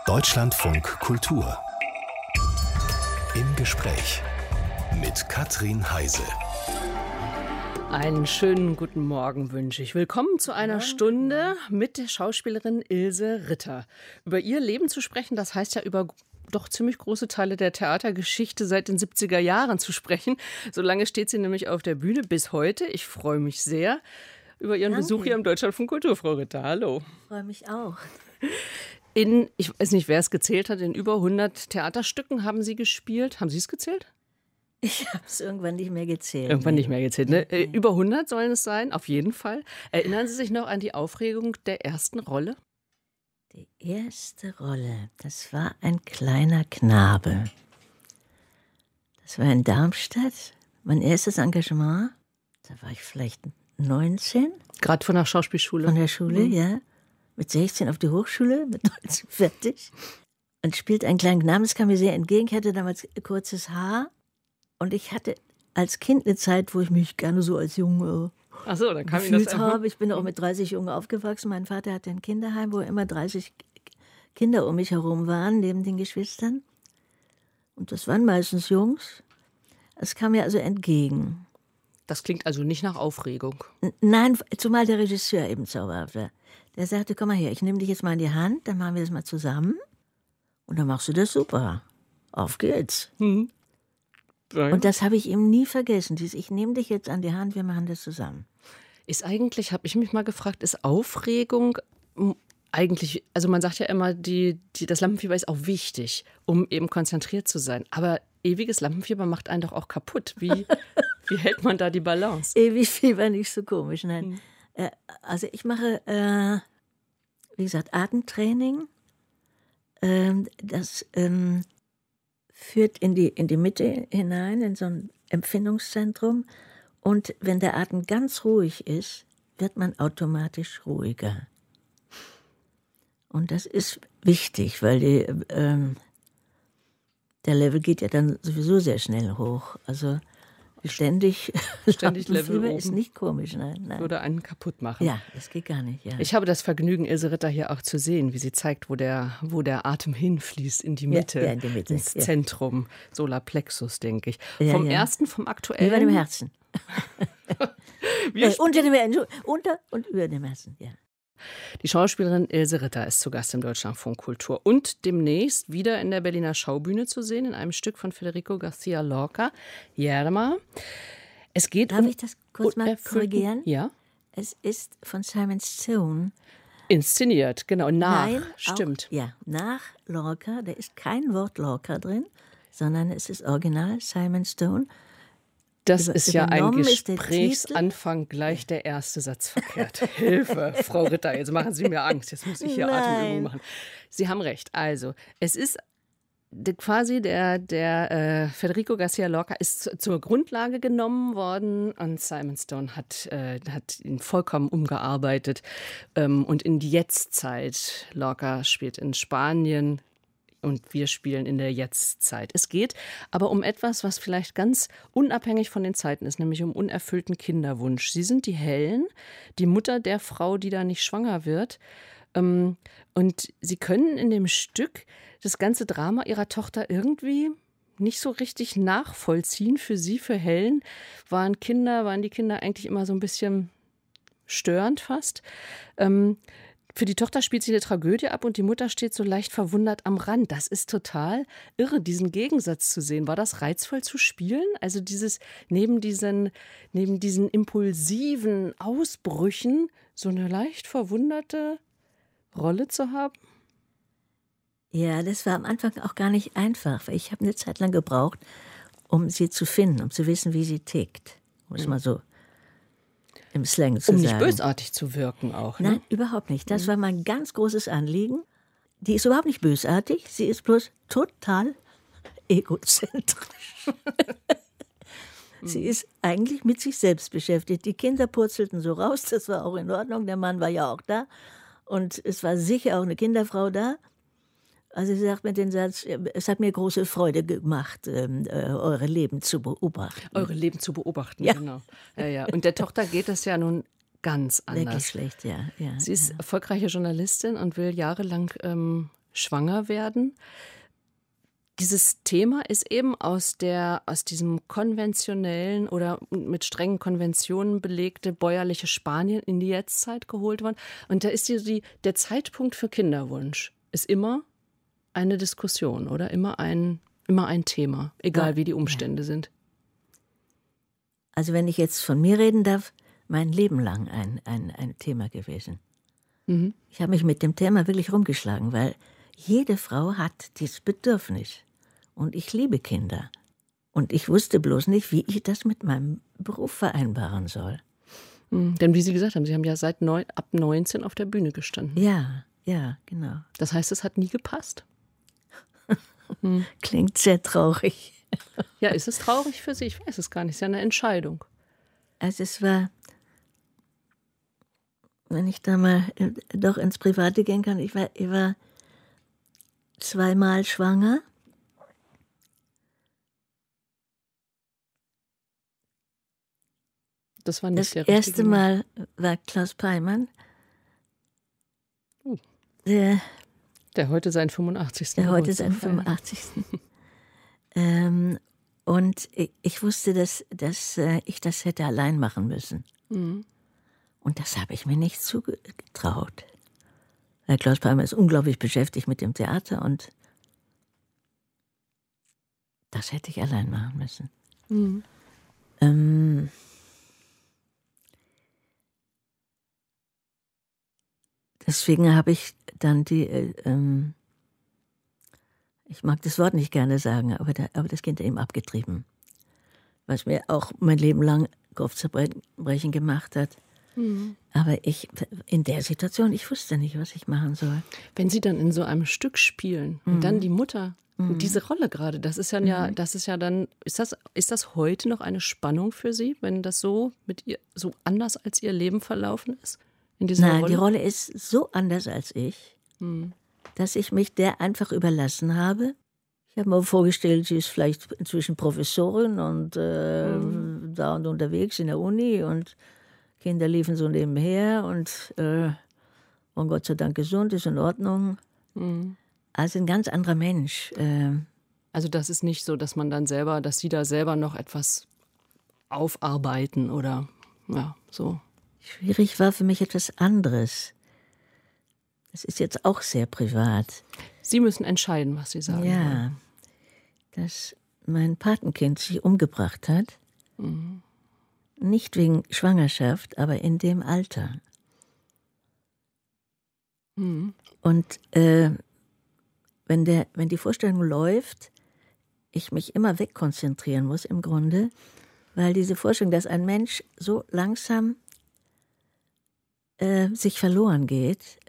Deutschlandfunk Kultur. Im Gespräch mit Katrin Heise. Einen schönen guten Morgen wünsche ich. Willkommen zu einer Stunde mit der Schauspielerin Ilse Ritter. Über ihr Leben zu sprechen, das heißt ja über doch ziemlich große Teile der Theatergeschichte seit den 70er Jahren zu sprechen. So lange steht sie nämlich auf der Bühne bis heute. Ich freue mich sehr über Ihren Besuch hier im Deutschlandfunk Kultur, Frau Ritter. Hallo. Ich freue mich auch. Ich weiß nicht, wer es gezählt hat, in über 100 Theaterstücken haben Sie gespielt. Haben Sie es gezählt? Ich habe es irgendwann nicht mehr gezählt. Irgendwann nicht mehr gezählt, ne? Über 100 sollen es sein, auf jeden Fall. Erinnern Sie sich noch an die Aufregung der ersten Rolle? Die erste Rolle, das war ein kleiner Knabe. Das war in Darmstadt, mein erstes Engagement. Da war ich vielleicht 19. Gerade von der Schauspielschule? Von der Schule, ja. Mit 16 auf die Hochschule, mit 19 fertig. Und spielt einen kleinen Knaben, das kam mir sehr entgegen. Ich hatte damals kurzes Haar. Und ich hatte als Kind eine Zeit, wo ich mich gerne so als Junge Ach so, dann kam Ihnen das habe. Ich bin auch mit 30 Jungen aufgewachsen. Mein Vater hatte ein Kinderheim, wo immer 30 Kinder um mich herum waren, neben den Geschwistern. Und das waren meistens Jungs. Es kam mir also entgegen. Das klingt also nicht nach Aufregung. Nein, zumal der Regisseur eben zauberhaft war. Der sagte, komm mal her, ich nehme dich jetzt mal in die Hand, dann machen wir das mal zusammen. Und dann machst du das super. Auf geht's. Mhm. Und das habe ich ihm nie vergessen. Ich nehme dich jetzt an die Hand, wir machen das zusammen. Ist eigentlich, habe ich mich mal gefragt, ist Aufregung eigentlich, also man sagt ja immer, das Lampenfieber ist auch wichtig, um eben konzentriert zu sein. Aber ewiges Lampenfieber macht einen doch auch kaputt. Wie hält man da die Balance? Ewig Fieber nicht so komisch, nein. Also ich mache, wie gesagt, Atemtraining. Das führt in die Mitte hinein, in so ein Empfindungszentrum. Und wenn der Atem ganz ruhig ist, wird man automatisch ruhiger. Und das ist wichtig, weil der Level geht ja dann sowieso sehr schnell hoch. Also ständig Level oben ist nicht komisch, nein. Würde einen kaputt machen. Ja, das geht gar nicht. Ja. Ich habe das Vergnügen, Ilse Ritter hier auch zu sehen, wie sie zeigt, wo der Atem hinfließt, in die Mitte, in die Mitte, ins Zentrum, Solarplexus, denke ich. Ja, vom ersten, vom aktuellen? Über dem Herzen. Unter und über dem Herzen, ja. Die Schauspielerin Ilse Ritter ist zu Gast im Deutschlandfunk Kultur und demnächst wieder in der Berliner Schaubühne zu sehen, in einem Stück von Federico García Lorca, Yerma. Es geht Darf ich das kurz mal korrigieren? Ja. Es ist von Simon Stone. Inszeniert, genau, stimmt. Nach Lorca, da ist kein Wort Lorca drin, sondern es ist original Simon Stone. Das ist ja ein Gesprächsanfang, gleich der erste Satz verkehrt. Hilfe, Frau Ritter, jetzt machen Sie mir Angst. Jetzt muss ich hier Atemübungen machen. Sie haben recht. Also, es ist quasi der Federico García Lorca ist zur Grundlage genommen worden und Simon Stone hat ihn vollkommen umgearbeitet und in die Jetztzeit. Lorca spielt in Spanien. Und wir spielen in der Jetztzeit. Es geht aber um etwas, was vielleicht ganz unabhängig von den Zeiten ist, nämlich um unerfüllten Kinderwunsch. Sie sind die Helen, die Mutter der Frau, die da nicht schwanger wird. Und Sie können in dem Stück das ganze Drama ihrer Tochter irgendwie nicht so richtig nachvollziehen. Für Sie, für Helen, waren die Kinder eigentlich immer so ein bisschen störend fast. Für die Tochter spielt sich eine Tragödie ab und die Mutter steht so leicht verwundert am Rand. Das ist total irre, diesen Gegensatz zu sehen. War das reizvoll zu spielen? Also neben diesen impulsiven Ausbrüchen so eine leicht verwunderte Rolle zu haben? Ja, das war am Anfang auch gar nicht einfach. Weil ich habe eine Zeit lang gebraucht, um sie zu finden, um zu wissen, wie sie tickt. Um es mal so im Slang zu sagen. Um nicht bösartig zu wirken auch, ne? Nein, überhaupt nicht. Das war mein ganz großes Anliegen. Die ist überhaupt nicht bösartig, sie ist bloß total egozentrisch. Sie ist eigentlich mit sich selbst beschäftigt. Die Kinder purzelten so raus, das war auch in Ordnung. Der Mann war ja auch da. Und es war sicher auch eine Kinderfrau da. Also sie sagt mit dem Satz, es hat mir große Freude gemacht, eure Leben zu beobachten. Eure Leben zu beobachten, ja. Genau. Ja. Und der Tochter geht es ja nun ganz anders. Wirklich schlecht, ja. Sie ist erfolgreiche Journalistin und will jahrelang schwanger werden. Dieses Thema ist eben aus diesem konventionellen oder mit strengen Konventionen belegte bäuerliche Spanien in die Jetztzeit geholt worden. Und da ist der Zeitpunkt für Kinderwunsch ist immer eine Diskussion oder immer ein Thema, egal wie die Umstände sind. Also wenn ich jetzt von mir reden darf, mein Leben lang ein Thema gewesen. Mhm. Ich habe mich mit dem Thema wirklich rumgeschlagen, weil jede Frau hat dieses Bedürfnis. Und ich liebe Kinder. Und ich wusste bloß nicht, wie ich das mit meinem Beruf vereinbaren soll. Denn wie Sie gesagt haben, Sie haben ja ab 19 auf der Bühne gestanden. Ja, genau. Das heißt, es hat nie gepasst. Klingt sehr traurig. Ja, ist es traurig für Sie? Ich weiß es gar nicht. Es ist ja eine Entscheidung. Also es war, wenn ich da mal doch ins Private gehen kann, ich war 2-mal schwanger. Das war nicht das erste Mal war Klaus Peimann. Der heute seinen 85. Der heute seinen 85. Und ich wusste, dass ich das hätte allein machen müssen. Mhm. Und das habe ich mir nicht zugetraut. Weil Klaus Peimann ist unglaublich beschäftigt mit dem Theater und das hätte ich allein machen müssen. Mhm. Deswegen habe ich dann ich mag das Wort nicht gerne sagen, aber das Kind eben abgetrieben. Was mir auch mein Leben lang Kopfzerbrechen gemacht hat. Mhm. Aber in der Situation, ich wusste nicht, was ich machen soll. Wenn Sie dann in so einem Stück spielen und dann die Mutter, und diese Rolle gerade, das ist das heute noch eine Spannung für Sie, wenn das so mit ihr so anders als Ihr Leben verlaufen ist? Nein, die Rolle ist so anders als ich, dass ich mich der einfach überlassen habe. Ich habe mir vorgestellt, sie ist vielleicht inzwischen Professorin und da und unterwegs in der Uni und Kinder liefen so nebenher und Gott sei Dank gesund, ist in Ordnung. Also ein ganz anderer Mensch. Also das ist nicht so, dass Sie da selber noch etwas aufarbeiten oder so. Schwierig war für mich etwas anderes. Das ist jetzt auch sehr privat. Sie müssen entscheiden, was Sie sagen. Ja, dass mein Patenkind sich umgebracht hat. Mhm. Nicht wegen Schwangerschaft, aber in dem Alter. Mhm. Und wenn die Vorstellung läuft, ich mich immer wegkonzentrieren muss im Grunde, weil diese Vorstellung, dass ein Mensch so langsam sich verloren geht,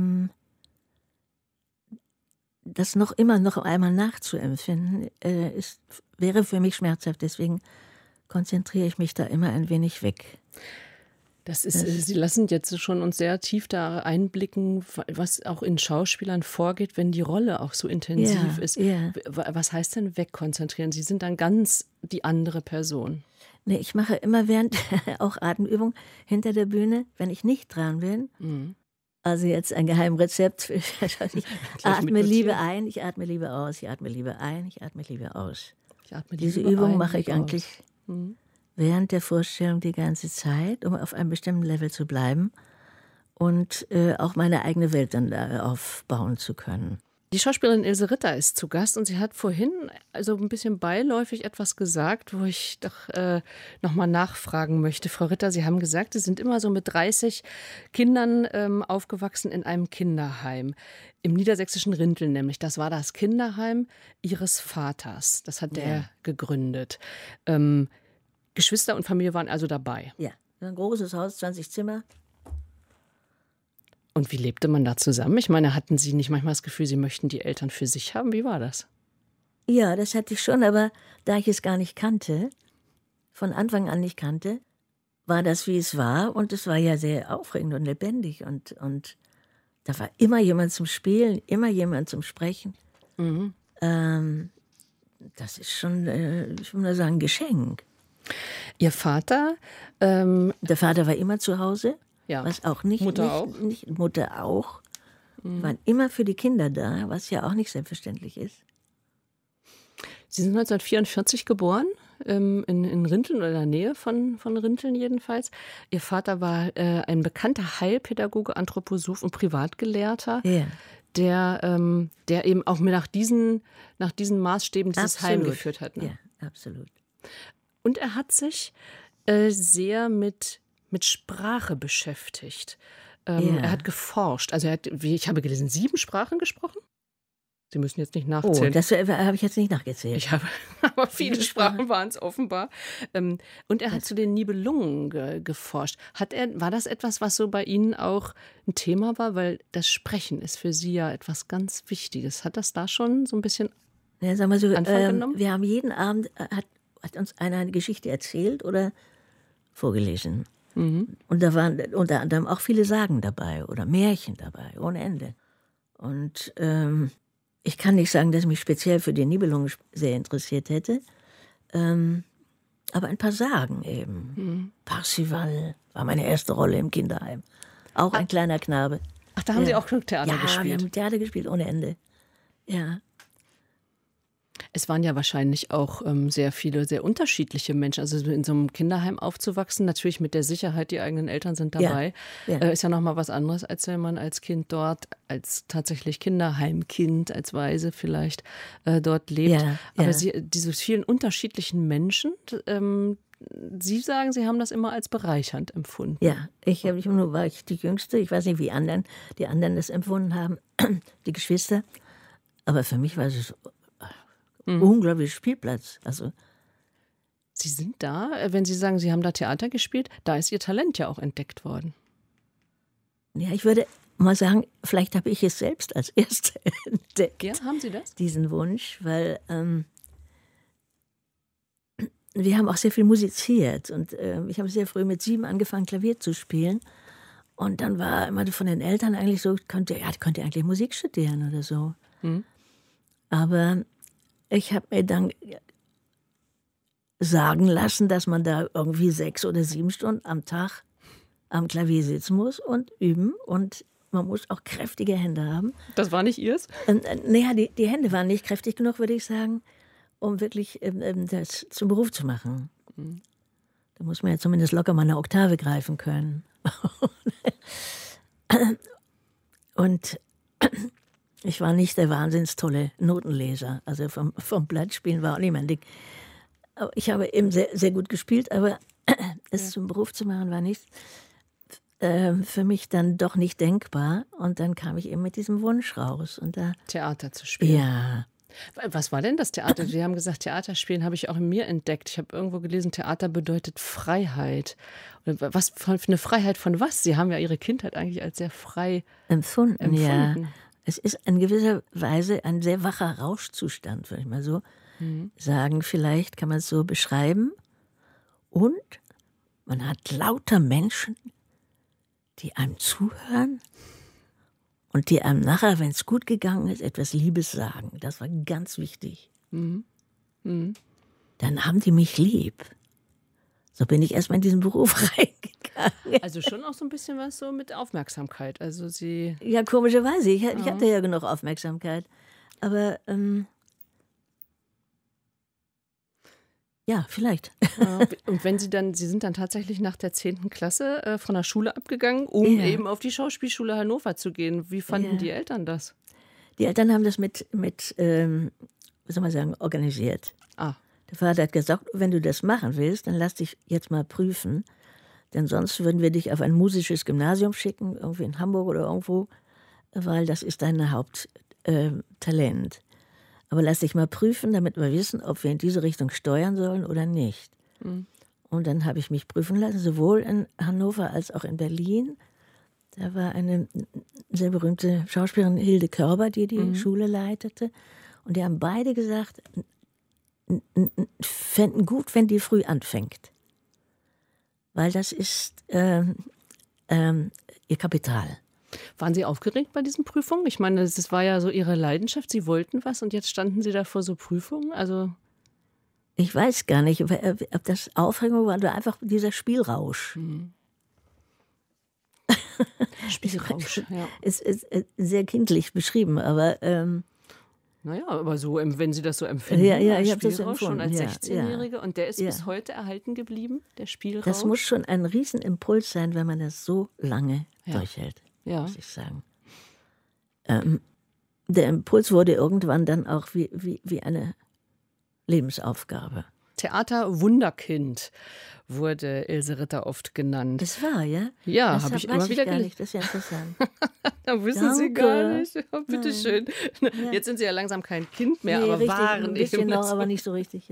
das noch einmal nachzuempfinden, wäre für mich schmerzhaft. Deswegen konzentriere ich mich da immer ein wenig weg. Sie lassen jetzt schon uns sehr tief da einblicken, was auch in Schauspielern vorgeht, wenn die Rolle auch so intensiv ist. Ja. Was heißt denn wegkonzentrieren? Sie sind dann ganz die andere Person. Nee, ich mache immer während auch Atemübung hinter der Bühne, wenn ich nicht dran bin. Mhm. Also jetzt ein Geheimrezept. Ich atme Liebe ein, ich atme Liebe aus, ich atme Liebe ein, ich atme Liebe aus. Diese Übung mache ich eigentlich während der Vorstellung die ganze Zeit, um auf einem bestimmten Level zu bleiben und auch meine eigene Welt dann aufbauen zu können. Die Schauspielerin Ilse Ritter ist zu Gast und sie hat vorhin also ein bisschen beiläufig etwas gesagt, wo ich doch nochmal nachfragen möchte. Frau Ritter, Sie haben gesagt, Sie sind immer so mit 30 Kindern aufgewachsen in einem Kinderheim. Im niedersächsischen Rinteln nämlich. Das war das Kinderheim Ihres Vaters. Das hat der gegründet. Geschwister und Familie waren also dabei. Ja, ein großes Haus, 20 Zimmer. Und wie lebte man da zusammen? Ich meine, hatten Sie nicht manchmal das Gefühl, Sie möchten die Eltern für sich haben? Wie war das? Ja, das hatte ich schon, aber da ich es gar nicht kannte, von Anfang an nicht kannte, war das, wie es war. Und es war ja sehr aufregend und lebendig. Und da war immer jemand zum Spielen, immer jemand zum Sprechen. Mhm. Das ist schon, ich würde mal sagen, ein Geschenk. Ihr Vater? Der Vater war immer zu Hause. Ja. Was auch nicht. Mutter auch? Mutter auch. waren immer für die Kinder da, was ja auch nicht selbstverständlich ist. Sie sind 1944 geboren, in Rinteln oder in der Nähe von Rinteln jedenfalls. Ihr Vater war ein bekannter Heilpädagoge, Anthroposoph und Privatgelehrter, der eben auch nach diesen Maßstäben dieses Heim geführt hat. Ne? Ja, absolut. Und er hat sich sehr mit Sprache beschäftigt. Er hat geforscht. Also ich habe gelesen, 7 Sprachen gesprochen? Sie müssen jetzt nicht nachzählen. Oh, das habe ich jetzt nicht nachgezählt. Aber viele Sprachen waren es offenbar. Und er hat zu den Nibelungen geforscht. War das etwas, was so bei Ihnen auch ein Thema war? Weil das Sprechen ist für Sie ja etwas ganz Wichtiges. Hat das da schon so ein bisschen sagen wir so, Anfang genommen? Wir haben jeden Abend, hat uns einer eine Geschichte erzählt oder vorgelesen. Mhm. Und da waren unter anderem auch viele Sagen dabei oder Märchen dabei, ohne Ende. Und ich kann nicht sagen, dass ich mich speziell für die Nibelungen sehr interessiert hätte, aber ein paar Sagen eben. Mhm. Parzival war meine erste Rolle im Kinderheim. Auch ein kleiner Knabe. Ach, da haben Sie auch Theater gespielt? Ja, wir haben Theater gespielt ohne Ende. Ja. Es waren ja wahrscheinlich auch sehr viele, sehr unterschiedliche Menschen. Also in so einem Kinderheim aufzuwachsen, natürlich mit der Sicherheit, die eigenen Eltern sind dabei, ist ja nochmal was anderes, als wenn man als Kind dort, als tatsächlich Kinderheimkind, als Waise vielleicht dort lebt. Ja, aber diese vielen unterschiedlichen Menschen, Sie sagen, Sie haben das immer als bereichernd empfunden. Ja, nur war ich die Jüngste. Ich weiß nicht, wie die anderen das empfunden haben, die Geschwister. Aber für mich war es unglaublicher Spielplatz. Also Sie sind da, wenn Sie sagen, Sie haben da Theater gespielt, da ist Ihr Talent ja auch entdeckt worden. Ja, ich würde mal sagen, vielleicht habe ich es selbst als Erste entdeckt. Ja, haben Sie das? Diesen Wunsch, weil wir haben auch sehr viel musiziert und ich habe sehr früh mit 7 angefangen, Klavier zu spielen. Und dann war immer von den Eltern eigentlich so, könnte eigentlich Musik studieren oder so. Mhm. Aber ich habe mir dann sagen lassen, dass man da irgendwie 6 oder 7 Stunden am Tag am Klavier sitzen muss und üben. Und man muss auch kräftige Hände haben. Das war nicht Ihrs? Naja, die Hände waren nicht kräftig genug, würde ich sagen, um wirklich das zum Beruf zu machen. Mhm. Da muss man ja zumindest locker mal eine Oktave greifen können. Und ich war nicht der wahnsinns tolle Notenleser. Also vom Blattspielen war auch nicht mein Ding. Ich habe eben sehr, sehr gut gespielt, aber es zum Beruf zu machen war nicht für mich dann doch nicht denkbar. Und dann kam ich eben mit diesem Wunsch raus. Und Theater zu spielen. Ja. Was war denn das Theater? Sie haben gesagt, Theater spielen habe ich auch in mir entdeckt. Ich habe irgendwo gelesen, Theater bedeutet Freiheit. Was für eine Freiheit von was? Sie haben ja Ihre Kindheit eigentlich als sehr frei empfunden. Ja. Es ist in gewisser Weise ein sehr wacher Rauschzustand, würde ich mal so sagen. Vielleicht kann man es so beschreiben. Und man hat lauter Menschen, die einem zuhören und die einem nachher, wenn es gut gegangen ist, etwas Liebes sagen. Das war ganz wichtig. Mhm. Mhm. Dann haben die mich lieb. So bin ich erstmal in diesen Beruf reingegangen. Also schon auch so ein bisschen was so mit Aufmerksamkeit. Also Sie. Ja, komischerweise. Ich hatte ja genug Aufmerksamkeit. Aber ja, vielleicht. Und wenn Sie sind dann tatsächlich nach der 10. Klasse von der Schule abgegangen, um eben auf die Schauspielschule Hannover zu gehen. Wie fanden die Eltern das? Die Eltern haben das mit wie soll man sagen, organisiert. Der Vater hat gesagt, wenn du das machen willst, dann lass dich jetzt mal prüfen. Denn sonst würden wir dich auf ein musisches Gymnasium schicken, irgendwie in Hamburg oder irgendwo, weil das ist dein Haupttalent. Aber lass dich mal prüfen, damit wir wissen, ob wir in diese Richtung steuern sollen oder nicht. Mhm. Und dann habe ich mich prüfen lassen, sowohl in Hannover als auch in Berlin. Da war eine sehr berühmte Schauspielerin, Hilde Körber, die Schule leitete. Und die haben beide gesagt, fänden gut, wenn die früh anfängt. Weil das ist ihr Kapital. Waren Sie aufgeregt bei diesen Prüfungen? Ich meine, das war ja so Ihre Leidenschaft. Sie wollten was und jetzt standen Sie da vor so Prüfungen? Also ich weiß gar nicht, ob das Aufregung war oder einfach dieser Spielrausch. Mhm. Spielrausch, ja. Es ist sehr kindlich beschrieben, aber naja, aber so, wenn Sie das so empfinden, ja, ich als habe das Spielrausch schon empfunden. als 16-Jährige und der ist bis heute erhalten geblieben, der Spielrausch. Das muss schon ein Riesenimpuls sein, wenn man das so lange durchhält, muss ich sagen. Der Impuls wurde irgendwann dann auch wie eine Lebensaufgabe. Theater-Wunderkind wurde Ilse Ritter oft genannt. Das war, ja? Ja, habe ich immer wieder gelesen. Das ist ja interessant. Da wissen Sie gar nicht. Ja, bitteschön. Ja. Jetzt sind Sie ja langsam kein Kind mehr, aber richtig, waren ein bisschen eben noch, so. aber nicht so richtig.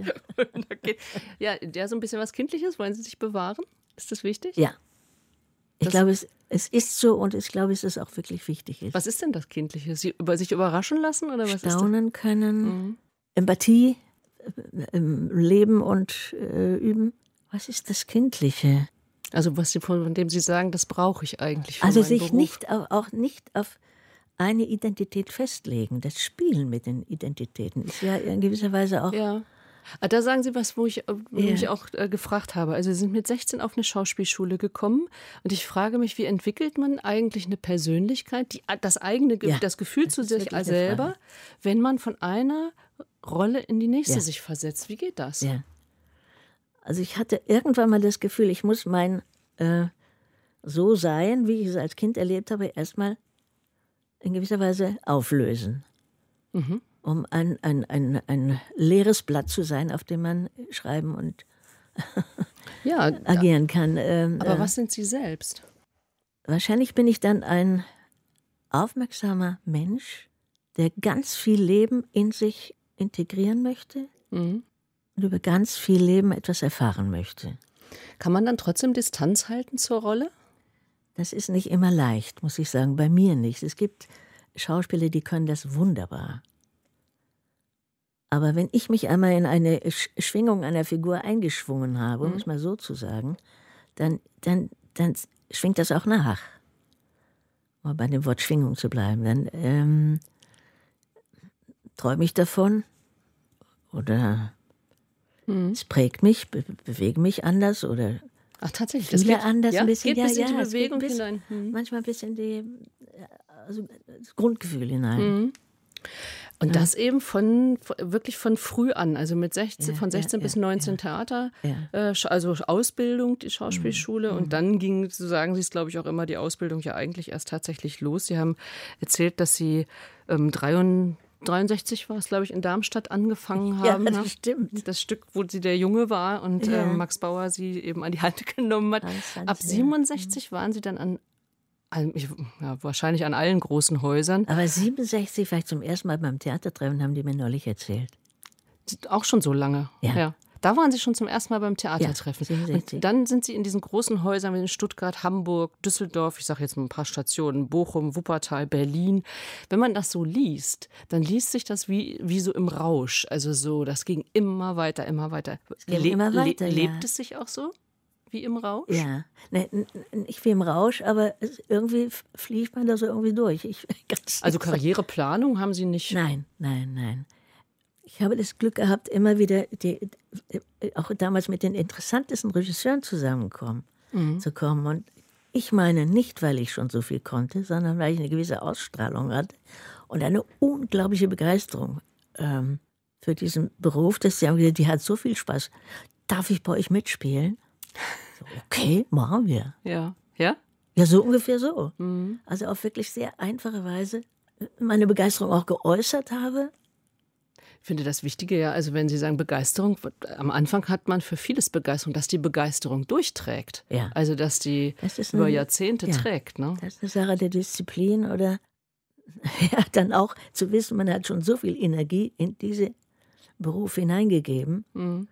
Ja. Ja, so ein bisschen was Kindliches. Wollen Sie sich bewahren? Ist das wichtig? Ja. Ich glaube, es ist so und ich glaube, es ist auch wirklich wichtig. Was ist denn das Kindliche? Sich überraschen lassen? Oder was Staunen können, Empathie im Leben und üben. Was ist das Kindliche? Also von dem Sie sagen, das brauche ich eigentlich für also meinen sich Beruf. auch nicht auf eine Identität festlegen. Das Spielen mit den Identitäten ist ja in gewisser Weise auch... Ja. Da sagen Sie was, wo ich mich auch gefragt habe. Also Sie sind mit 16 auf eine Schauspielschule gekommen und ich frage mich, wie entwickelt man eigentlich eine Persönlichkeit, das Gefühl zu sich selber, wenn man von einer Rolle in die nächste sich versetzt. Wie geht das? Ja. Also ich hatte irgendwann mal das Gefühl, ich muss mein so sein, wie ich es als Kind erlebt habe, erstmal in gewisser Weise auflösen. Mhm. Um ein leeres Blatt zu sein, auf dem man schreiben und agieren kann. Aber was sind Sie selbst? Wahrscheinlich bin ich dann ein aufmerksamer Mensch, der ganz viel Leben in sich integrieren möchte und über ganz viel Leben etwas erfahren möchte. Kann man dann trotzdem Distanz halten zur Rolle? Das ist nicht immer leicht, muss ich sagen. Bei mir nicht. Es gibt Schauspieler, die können das wunderbar. Aber wenn ich mich einmal in eine Schwingung einer Figur eingeschwungen habe, um es mal so zu sagen, dann schwingt das auch nach. Um bei dem Wort Schwingung zu bleiben. Dann träume ich davon oder es prägt mich, bewege mich anders oder tatsächlich. Fühle anders ein bisschen. Geht bis in die Bewegung hinein. Manchmal bis in das Grundgefühl hinein. Und das eben wirklich von früh an, also mit 16, von 16 bis 19 Theater, also Ausbildung, die Schauspielschule. Und dann ging, so sagen Sie es, glaube ich, auch immer, die Ausbildung ja eigentlich erst tatsächlich los. Sie haben erzählt, dass Sie 63 war es, glaube ich, in Darmstadt angefangen haben. Ja, das stimmt. Das Stück, wo sie der Junge war und Max Bauer sie eben an die Hand genommen hat. Ab 67 waren Sie dann wahrscheinlich an allen großen Häusern. Aber 67 vielleicht zum ersten Mal beim Theatertreffen, haben die mir neulich erzählt. Auch schon so lange. Ja. Da waren Sie schon zum ersten Mal beim Theatertreffen. Ja, 67. Und dann sind Sie in diesen großen Häusern wie in Stuttgart, Hamburg, Düsseldorf, ich sage jetzt mal ein paar Stationen, Bochum, Wuppertal, Berlin. Wenn man das so liest, dann liest sich das wie so im Rausch. Also so, das ging immer weiter, immer weiter. Immer weiter, lebt es sich auch so? Wie im Rausch? Ja, nicht wie im Rausch, aber irgendwie fliegt man da so irgendwie durch. Also Karriereplanung haben Sie nicht? Nein. Ich habe das Glück gehabt, immer wieder auch damals mit den interessantesten Regisseuren zusammenzukommen. Und ich meine nicht, weil ich schon so viel konnte, sondern weil ich eine gewisse Ausstrahlung hatte und eine unglaubliche Begeisterung für diesen Beruf. Die hat so viel Spaß. Darf ich bei euch mitspielen? So, okay, machen wir. Ja. Ja? Ja, so ungefähr so. Also auf wirklich sehr einfache Weise meine Begeisterung auch geäußert habe. Ich finde das Wichtige ja, also wenn Sie sagen Begeisterung, am Anfang hat man für vieles Begeisterung, dass die Begeisterung durchträgt. Ja. Also dass die über Jahrzehnte trägt. Ne? Das ist eine Sache der Disziplin oder dann auch zu wissen, man hat schon so viel Energie in diesen Beruf hineingegeben.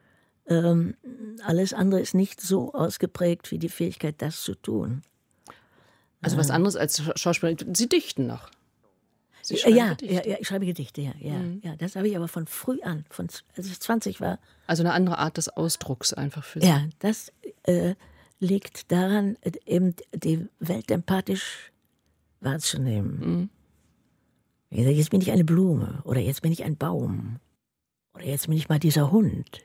Alles andere ist nicht so ausgeprägt wie die Fähigkeit, das zu tun. Also was anderes als Schauspieler. Sie dichten noch. Ich schreibe Gedichte, ja. Das habe ich aber von früh an, als ich 20 war. Also eine andere Art des Ausdrucks einfach für Sie. Ja, das liegt daran, eben die Welt empathisch wahrzunehmen. Jetzt bin ich eine Blume oder jetzt bin ich ein Baum oder jetzt bin ich mal dieser Hund.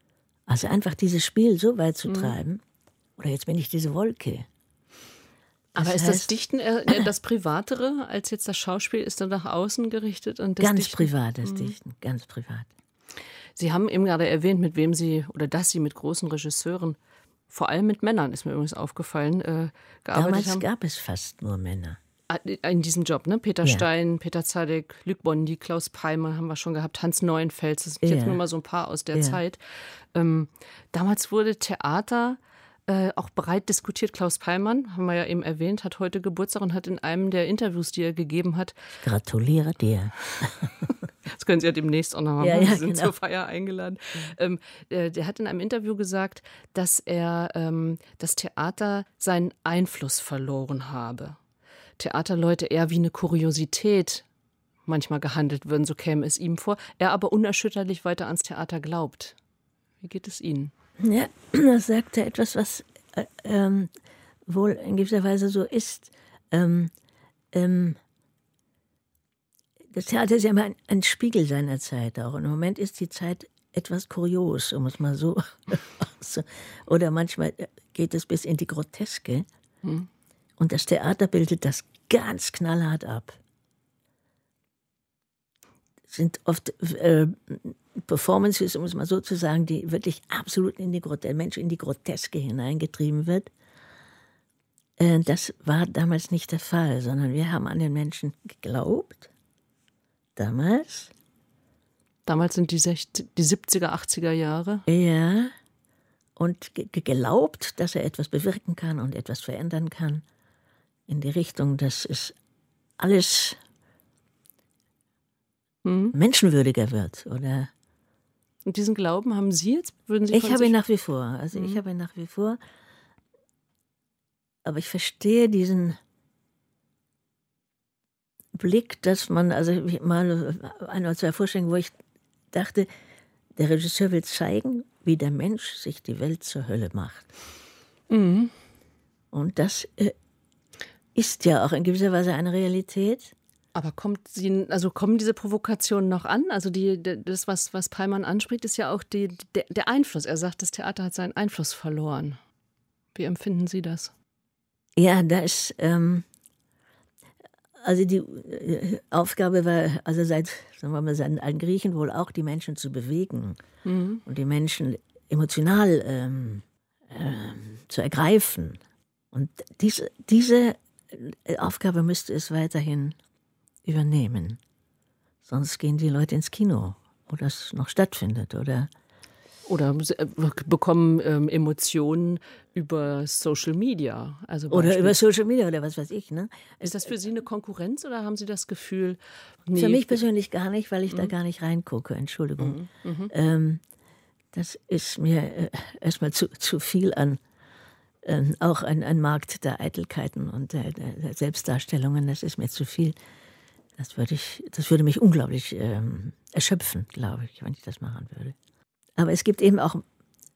Also einfach dieses Spiel so weit zu treiben oder jetzt bin ich diese Wolke. Aber ist das Dichten das Privatere als jetzt das Schauspiel? Ist dann nach außen gerichtet? Und das ganz Dichten? Privates Dichten, ganz privat. Sie haben eben gerade erwähnt, mit wem Sie oder dass Sie mit großen Regisseuren, vor allem mit Männern, ist mir übrigens aufgefallen, gearbeitet Damals haben. gab es fast nur Männer. In diesem Job, ne? Peter Stein, Peter Zadek, Luc Bondy, Klaus Peimer haben wir schon gehabt, Hans Neuenfels, das sind jetzt nur mal so ein paar aus der Zeit. Damals wurde Theater auch breit diskutiert. Klaus Peimann, haben wir ja eben erwähnt, hat heute Geburtstag und hat in einem der Interviews, die er gegeben hat... Gratuliere dir. Das können Sie ja demnächst auch noch mal machen. Sie sind zur Feier eingeladen. Der hat in einem Interview gesagt, dass er das Theater seinen Einfluss verloren habe. Theaterleute eher wie eine Kuriosität manchmal gehandelt würden, so käme es ihm vor. Er aber unerschütterlich weiter ans Theater glaubt. Wie geht es Ihnen? Ja, das sagt er etwas, was wohl in gewisser Weise so ist. Das Theater ist ja immer ein Spiegel seiner Zeit auch. Und im Moment ist die Zeit etwas kurios, um es mal so oder manchmal geht es bis in die Groteske. Und das Theater bildet das ganz knallhart ab. Es sind oft Performances, um es mal so zu sagen, die wirklich absolut der Mensch in die Groteske hineingetrieben wird. Das war damals nicht der Fall, sondern wir haben an den Menschen geglaubt. Damals. Damals sind die 70er, 80er Jahre. Ja. Und geglaubt, dass er etwas bewirken kann und etwas verändern kann. In die Richtung, dass es alles menschenwürdiger wird, oder? Und diesen Glauben haben Sie jetzt? Ich habe ihn nach wie vor. Also ich habe ihn nach wie vor. Aber ich verstehe diesen Blick, dass man, also mal ein oder zwei Vorstellungen, wo ich dachte, der Regisseur will zeigen, wie der Mensch sich die Welt zur Hölle macht. Und das ist ja auch in gewisser Weise eine Realität. Aber kommen diese Provokationen noch an? Also das, was Peimann anspricht, ist ja auch der Einfluss. Er sagt, das Theater hat seinen Einfluss verloren. Wie empfinden Sie das? Ja, da ist, also die Aufgabe war, also seit alten Griechen wohl auch, die Menschen zu bewegen und die Menschen emotional zu ergreifen. Und diese Aufgabe müsste es weiterhin übernehmen. Sonst gehen die Leute ins Kino, wo das noch stattfindet, oder bekommen Emotionen über Social Media. Also oder über Social Media oder was weiß ich. Ne? Ist das für Sie eine Konkurrenz oder haben Sie das Gefühl? Nee. Für mich persönlich gar nicht, weil ich da gar nicht reingucke. Entschuldigung. Das ist mir erstmal zu viel an auch ein Markt der Eitelkeiten und der Selbstdarstellungen. Das ist mir zu viel. Das würde mich unglaublich erschöpfen, glaube ich, wenn ich das machen würde. Aber es gibt eben auch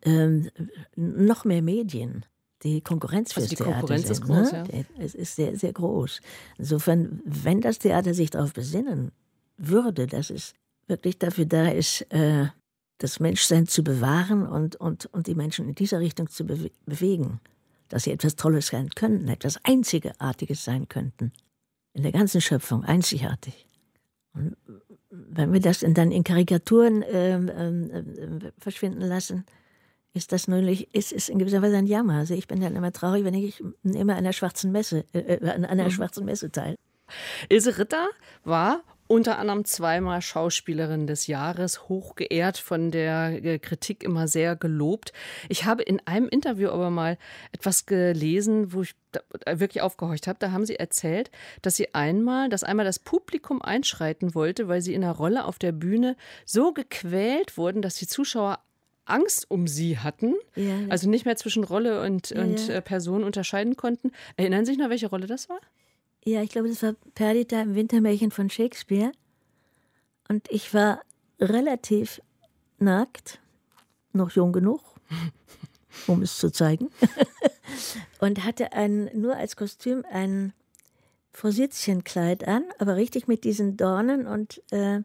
noch mehr Medien, die Konkurrenz fürs Theater sind. Die Konkurrenz ist groß, ja. Es ist sehr, sehr groß. Insofern, wenn das Theater sich darauf besinnen würde, dass es wirklich dafür da ist, das Menschsein zu bewahren und die Menschen in dieser Richtung zu bewegen, dass sie etwas Tolles sein könnten, etwas Einzigartiges sein könnten. In der ganzen Schöpfung, einzigartig. Und wenn wir das dann in Karikaturen verschwinden lassen, ist das ist in gewisser Weise ein Jammer. Also ich bin dann immer traurig, wenn ich immer an einer schwarzen Messe teile. Ilse Ritter war unter anderem zweimal Schauspielerin des Jahres, hoch geehrt, von der Kritik immer sehr gelobt. Ich habe in einem Interview aber mal etwas gelesen, wo ich wirklich aufgehorcht habe. Da haben Sie erzählt, dass einmal das Publikum einschreiten wollte, weil Sie in der Rolle auf der Bühne so gequält wurden, dass die Zuschauer Angst um Sie hatten, also nicht mehr zwischen Rolle und Person unterscheiden konnten. Erinnern Sie sich noch, welche Rolle das war? Ja, ich glaube, das war Perdita im Wintermärchen von Shakespeare. Und ich war relativ nackt, noch jung genug, um es zu zeigen. Und hatte nur als Kostüm ein Frositchenkleid an, aber richtig mit diesen Dornen und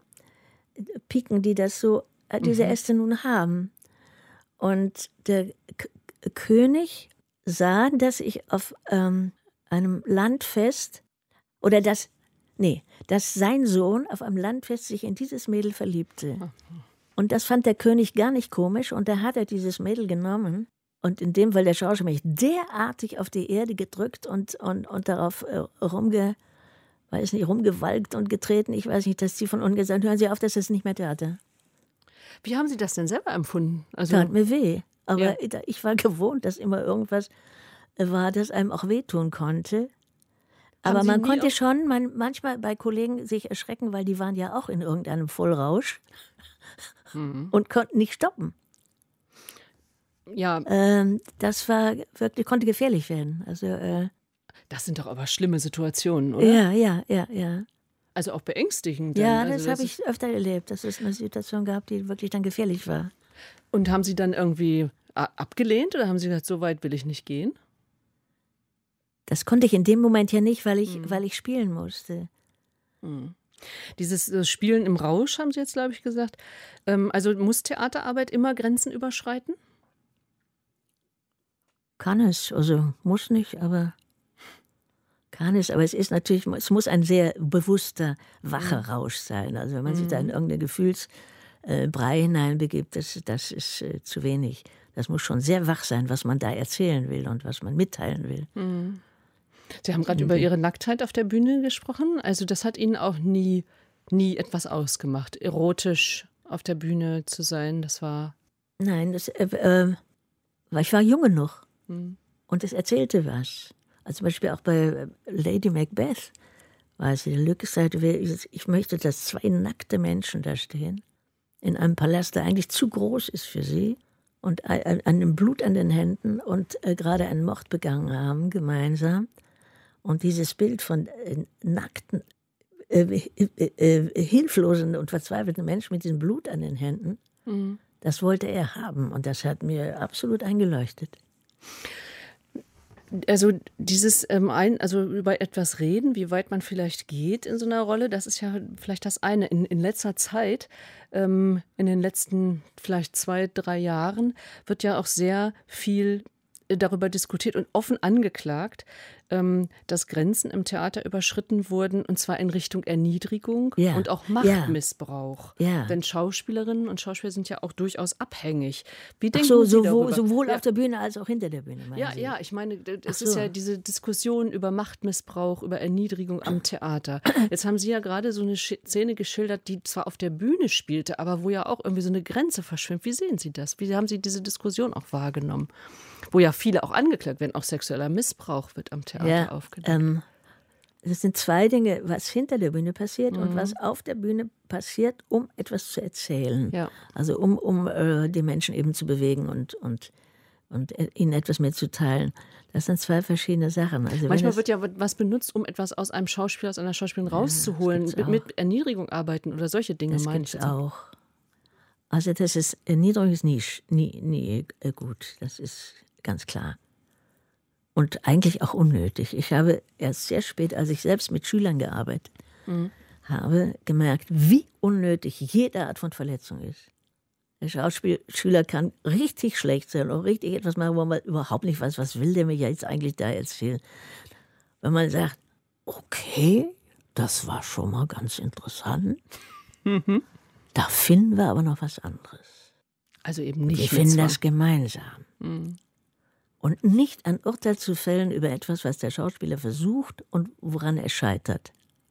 Piken, die diese Äste nun haben. Und der König sah, dass ich auf einem Landfest, oder dass sein Sohn auf einem Landfest sich in dieses Mädel verliebte. Und das fand der König gar nicht komisch und da hat er dieses Mädel genommen und in dem Fall der Schauspieler mich derartig auf die Erde gedrückt und darauf rumgewalkt und getreten. Ich weiß nicht, dass sie von unten gesagt haben, hören Sie auf, das ist nicht mehr Theater. Wie haben Sie das denn selber empfunden? Also, tat mir weh. Aber ich war gewohnt, dass immer irgendwas war, das einem auch wehtun konnte. Aber man konnte schon manchmal bei Kollegen sich erschrecken, weil die waren ja auch in irgendeinem Vollrausch und konnten nicht stoppen. Ja. Das war wirklich, konnte gefährlich werden. Also, das sind doch aber schlimme Situationen, oder? Ja. Also auch beängstigend. Ja, also das habe ich öfter erlebt, dass es eine Situation gab, die wirklich dann gefährlich war. Und haben Sie dann irgendwie abgelehnt oder haben Sie gesagt, so weit will ich nicht gehen? Das konnte ich in dem Moment ja nicht, weil ich spielen musste. Dieses Spielen im Rausch, haben Sie jetzt, glaube ich, gesagt. Also muss Theaterarbeit immer Grenzen überschreiten? Kann es, also muss nicht, aber kann es. Aber es ist natürlich, es muss ein sehr bewusster, wacher Rausch sein. Also wenn man sich da in irgendeine Gefühlsbrei hineinbegibt, das ist zu wenig. Das muss schon sehr wach sein, was man da erzählen will und was man mitteilen will. Sie haben gerade über Ihre Nacktheit auf der Bühne gesprochen. Also das hat Ihnen auch nie etwas ausgemacht, erotisch auf der Bühne zu sein. Das war... Nein, ich war jung genug und es erzählte was. Also zum Beispiel auch bei Lady Macbeth war es, die Lücke-Seite, ich möchte, dass 2 nackte Menschen da stehen in einem Palast, der eigentlich zu groß ist für sie und an dem Blut an den Händen und gerade einen Mord begangen haben gemeinsam. Und dieses Bild von nackten, hilflosen und verzweifelten Menschen mit diesem Blut an den Händen, das wollte er haben. Und das hat mir absolut eingeleuchtet. Also dieses also über etwas reden, wie weit man vielleicht geht in so einer Rolle, das ist ja vielleicht das eine. In letzter Zeit, in den letzten vielleicht 2, 3 Jahren, wird ja auch sehr viel darüber diskutiert und offen angeklagt, dass Grenzen im Theater überschritten wurden, und zwar in Richtung Erniedrigung und auch Machtmissbrauch. Ja. Denn Schauspielerinnen und Schauspieler sind ja auch durchaus abhängig. Wie denken Sie sowohl darüber? auf der Bühne als auch hinter der Bühne, meinen Sie? Ja, ich meine, es ist ja diese Diskussion über Machtmissbrauch, über Erniedrigung am Theater. Jetzt haben Sie ja gerade so eine Szene geschildert, die zwar auf der Bühne spielte, aber wo ja auch irgendwie so eine Grenze verschwimmt. Wie sehen Sie das? Wie haben Sie diese Diskussion auch wahrgenommen? Wo ja viele auch angeklagt werden, auch sexueller Missbrauch wird am Theater aufgedeckt. Das sind 2 Dinge, was hinter der Bühne passiert und was auf der Bühne passiert, um etwas zu erzählen. Ja. Also um die Menschen eben zu bewegen und ihnen etwas mitzuteilen. Das sind 2 verschiedene Sachen. Also manchmal wird ja was benutzt, um etwas aus einem Schauspieler, aus einer Schauspielerin rauszuholen, mit Erniedrigung arbeiten oder solche Dinge. Das gibt es auch. Also Erniedrigung ist nie gut, das ist ganz klar. Und eigentlich auch unnötig. Ich habe erst sehr spät, als ich selbst mit Schülern gearbeitet habe, gemerkt, wie unnötig jede Art von Verletzung ist. Der Schauspielschüler kann richtig schlecht sein und richtig etwas machen, wo man überhaupt nicht weiß, was will der mir jetzt eigentlich da erzählen. Wenn man sagt, okay, das war schon mal ganz interessant, da finden wir aber noch was anderes. Also eben nicht. Wir finden das gemeinsam. Und nicht ein Urteil zu fällen über etwas, was der Schauspieler versucht und woran er scheitert.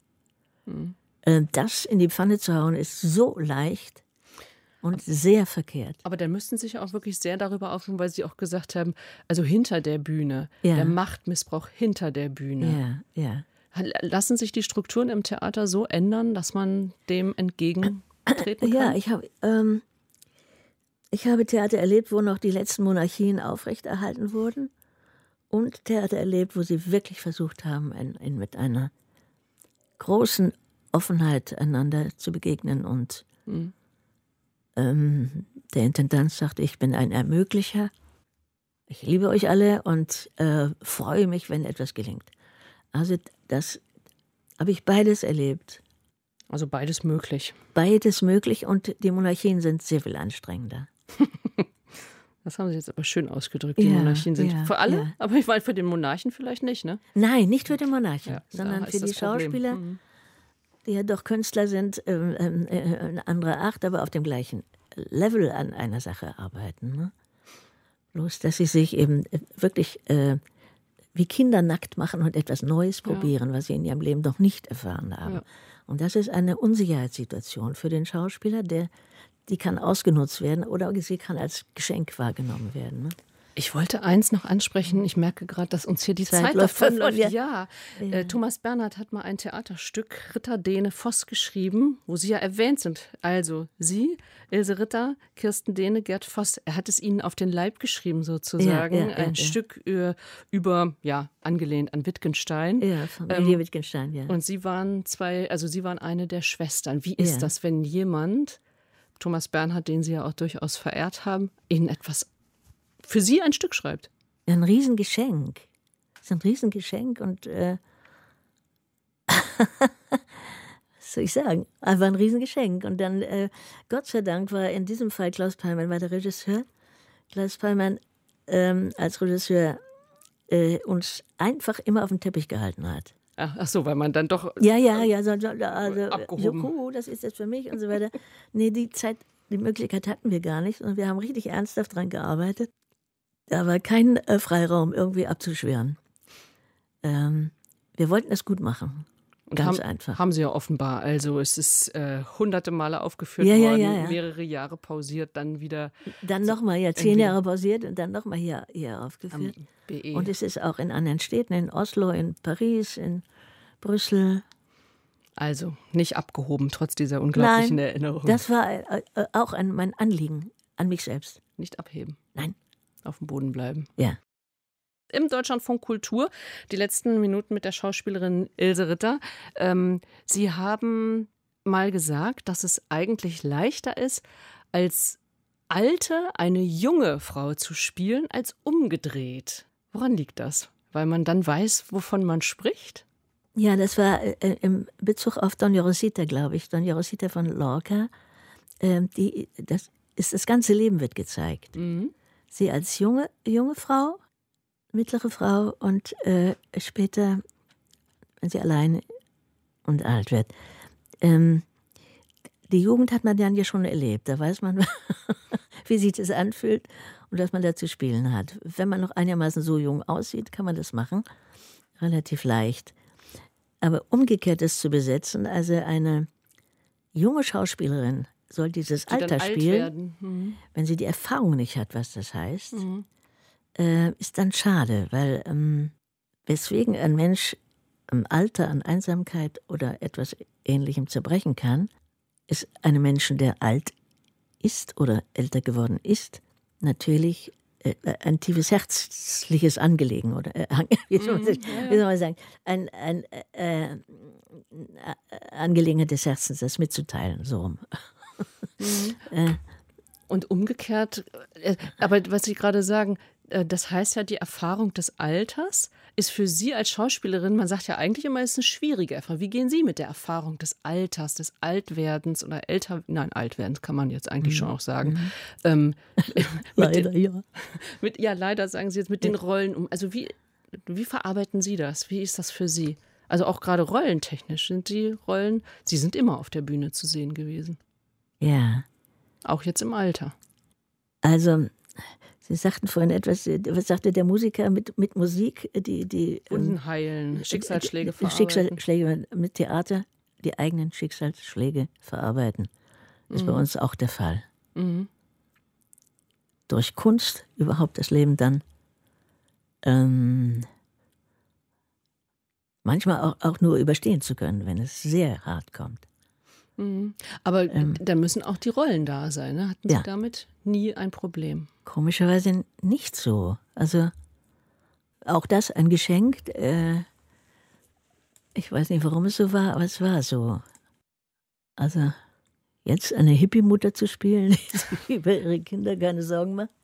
Das in die Pfanne zu hauen, ist so leicht und sehr verkehrt. Aber dann müssten Sie sich auch wirklich sehr darüber aufregen, weil Sie auch gesagt haben, also hinter der Bühne, der Machtmissbrauch hinter der Bühne. Ja. Lassen sich die Strukturen im Theater so ändern, dass man dem entgegentreten kann? Ja, ich habe Theater erlebt, wo noch die letzten Monarchien aufrechterhalten wurden und Theater erlebt, wo sie wirklich versucht haben, mit einer großen Offenheit einander zu begegnen. Und der Intendant sagte, ich bin ein Ermöglicher, ich liebe euch alle und freue mich, wenn etwas gelingt. Also das habe ich beides erlebt. Also beides möglich. Beides möglich und die Monarchien sind sehr viel anstrengender. Das haben Sie jetzt aber schön ausgedrückt, die Monarchien sind. Für alle, aber ich meine für den Monarchen vielleicht nicht, ne? Nein, nicht für den Monarchen, sondern für die Schauspieler, die ja doch Künstler sind, in anderer Art, aber auf dem gleichen Level an einer Sache arbeiten. Ne? Bloß, dass sie sich eben wirklich wie Kinder nackt machen und etwas Neues probieren, was sie in ihrem Leben noch nicht erfahren haben. Ja. Und das ist eine Unsicherheitssituation für den Schauspieler, die kann ausgenutzt werden oder sie kann als Geschenk wahrgenommen werden. Ne? Ich wollte eins noch ansprechen. Ich merke gerade, dass uns hier die Zeit davonläuft. Ja. Thomas Bernhard hat mal ein Theaterstück Ritter Dehne Voss geschrieben, wo Sie ja erwähnt sind. Also Sie, Ilse Ritter, Kirsten Dehne, Gerd Voss. Er hat es Ihnen auf den Leib geschrieben sozusagen. Ein Stück über, angelehnt an Wittgenstein. Ja, Familie Wittgenstein, ja. Und Sie waren Sie waren eine der Schwestern. Wie ist das, wenn jemand, Thomas Bernhard, den Sie ja auch durchaus verehrt haben, Ihnen etwas für Sie ein Stück schreibt? Ja, ein Riesengeschenk. Das ist ein Riesengeschenk und was soll ich sagen? Einfach ein Riesengeschenk. Und dann, Gott sei Dank, war in diesem Fall Klaus Pallmann der Regisseur. Klaus Pallmann als Regisseur uns einfach immer auf den Teppich gehalten hat. Ach so, weil man dann doch abgehoben. Das ist jetzt für mich und so weiter. Nee, die Möglichkeit hatten wir gar nicht und wir haben richtig ernsthaft dran gearbeitet. Da war kein Freiraum, irgendwie abzuschweren. Wir wollten es gut machen. Ganz einfach. Haben Sie ja offenbar. Also es ist hunderte Male aufgeführt worden, mehrere Jahre pausiert, dann wieder. Dann nochmal, 10 Jahre pausiert und dann nochmal hier aufgeführt. BE. Und es ist auch in anderen Städten, in Oslo, in Paris, in Brüssel. Also nicht abgehoben, trotz dieser unglaublichen Erinnerung. Das war auch mein Anliegen an mich selbst. Nicht abheben. Nein. Auf dem Boden bleiben. Ja. Im Deutschlandfunk Kultur, die letzten Minuten mit der Schauspielerin Ilse Ritter. Sie haben mal gesagt, dass es eigentlich leichter ist, als alte, eine junge Frau zu spielen, als umgedreht. Woran liegt das? Weil man dann weiß, wovon man spricht? Ja, das war im Bezug auf Doña Rosita, glaube ich. Doña Rosita von Lorca. Das ganze Leben wird gezeigt. Mhm. Sie als junge Frau, mittlere Frau und später, wenn sie allein und alt wird. Die Jugend hat man dann ja schon erlebt. Da weiß man, wie sich das anfühlt und was man da zu spielen hat. Wenn man noch einigermaßen so jung aussieht, kann man das machen. Relativ leicht. Aber umgekehrt ist zu besetzen, also eine junge Schauspielerin soll dieses Alter spielen, wenn sie die Erfahrung nicht hat, was das heißt, ist dann schade, weil weswegen ein Mensch im Alter an Einsamkeit oder etwas Ähnlichem zerbrechen kann, ist einem Menschen, der alt ist oder älter geworden ist, natürlich ein tiefes herzliches Angelegen oder wie soll man sagen, ein Angelegenheit des Herzens, das mitzuteilen, so rum. Und umgekehrt, aber was Sie gerade sagen, das heißt ja, die Erfahrung des Alters ist für Sie als Schauspielerin, man sagt ja eigentlich immer, es ist eine schwierige Erfahrung. Wie gehen Sie mit der Erfahrung des Alters, des Altwerdens oder Altwerdens kann man jetzt eigentlich schon auch sagen. Leider, leider sagen Sie jetzt mit den Rollen um. Also wie verarbeiten Sie das? Wie ist das für Sie? Also auch gerade rollentechnisch sind die Rollen, Sie sind immer auf der Bühne zu sehen gewesen. Ja. Auch jetzt im Alter. Also, Sie sagten vorhin etwas, was sagte der Musiker mit Musik? Die Wunden heilen, Schicksalsschläge verarbeiten. Schicksalsschläge mit Theater, die eigenen Schicksalsschläge verarbeiten. Ist bei uns auch der Fall. Mhm. Durch Kunst überhaupt das Leben dann manchmal auch nur überstehen zu können, wenn es sehr hart kommt. Aber da müssen auch die Rollen da sein. Ne? Hatten Sie damit nie ein Problem? Komischerweise nicht so. Also auch das ein Geschenk. Ich weiß nicht, warum es so war, aber es war so. Also jetzt eine Hippie-Mutter zu spielen, die über ihre Kinder keine Sorgen macht,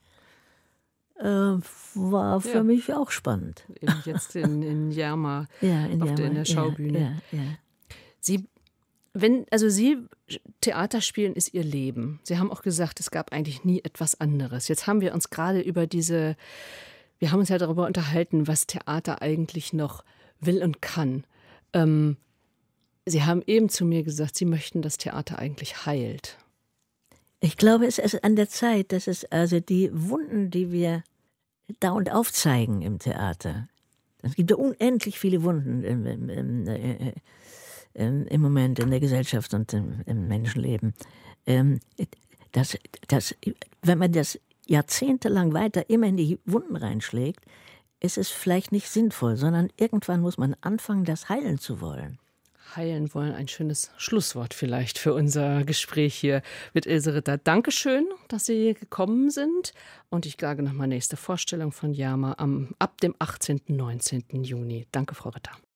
war für mich auch spannend. Eben jetzt in Järma, in der Schaubühne. Ja. Sie Theater spielen ist Ihr Leben. Sie haben auch gesagt, es gab eigentlich nie etwas anderes. Jetzt haben wir uns gerade wir haben uns ja darüber unterhalten, was Theater eigentlich noch will und kann. Sie haben eben zu mir gesagt, Sie möchten, dass Theater eigentlich heilt. Ich glaube, es ist an der Zeit, dass es also die Wunden, die wir dauernd aufzeigen im Theater, es gibt ja unendlich viele Wunden im Moment in der Gesellschaft und im Menschenleben, wenn man das jahrzehntelang weiter immer in die Wunden reinschlägt, ist es vielleicht nicht sinnvoll, sondern irgendwann muss man anfangen, das heilen zu wollen. Heilen wollen, ein schönes Schlusswort vielleicht für unser Gespräch hier mit Ilse Ritter. Dankeschön, dass Sie gekommen sind. Und ich sage nochmal nächste Vorstellung von JAMA ab dem 18. und 19. Juni. Danke, Frau Ritter.